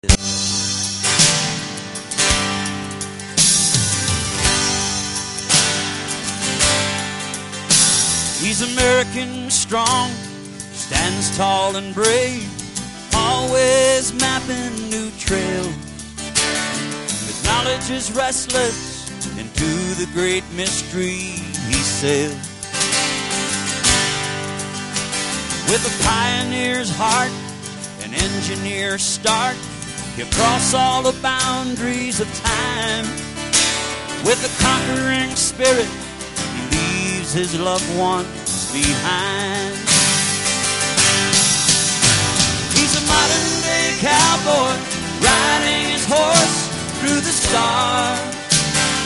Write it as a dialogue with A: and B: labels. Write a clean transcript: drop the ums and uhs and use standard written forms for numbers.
A: He's American strong, stands tall and brave, always mapping new trails. His knowledge is restless, into the great mystery he sails. With a pioneer's heart, an engineer's start, he'll cross all the boundaries of time. With a conquering spirit, he leaves his loved ones behind. He's a modern day cowboy, riding his horse through the stars.